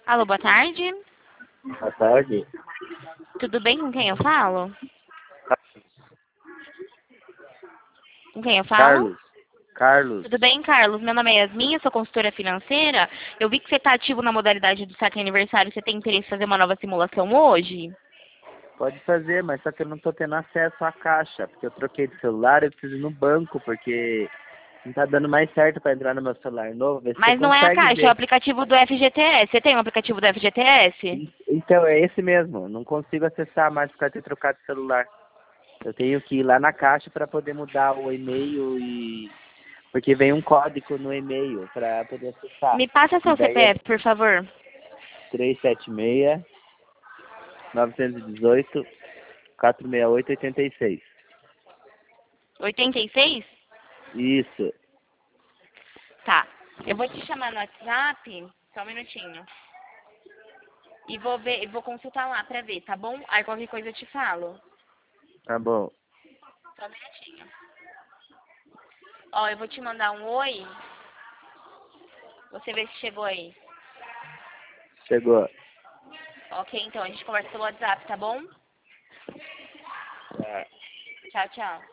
Alô, boa tarde. Boa tarde. Tudo bem com quem eu falo? Com quem eu falo? Carlos. Carlos. Tudo bem, Carlos? Meu nome é Yasmin, eu sou consultora financeira. Eu vi que você está ativo na modalidade do saque aniversário. Você tem interesse em fazer uma nova simulação hoje? Pode fazer, mas só que eu não tô tendo acesso à caixa, porque eu troquei de celular, eu preciso ir no banco, porque não tá dando mais certo para entrar no meu celular novo. Vê se você Mas não é a consegue caixa, é o ver. aplicativo do FGTS. Você tem um aplicativo do FGTS? Então, é esse mesmo. Não consigo acessar mais por causa de ter trocado de celular. Eu tenho que ir lá na caixa para poder mudar o e-mail e... Porque vem um código no e-mail para poder acessar. Me passa E seu daí é CPF, por favor. 376 918 468 86. 86? Isso. Tá. Eu vou te chamar no WhatsApp. Só um minutinho. E vou ver, vou consultar lá pra ver, tá bom? Aí qualquer coisa eu te falo. Tá bom. Só um minutinho. Ó, eu vou te mandar um oi. Você vê se chegou aí. Chegou. Ok, então a gente conversa pelo WhatsApp, tá bom? Tá. Tchau, tchau.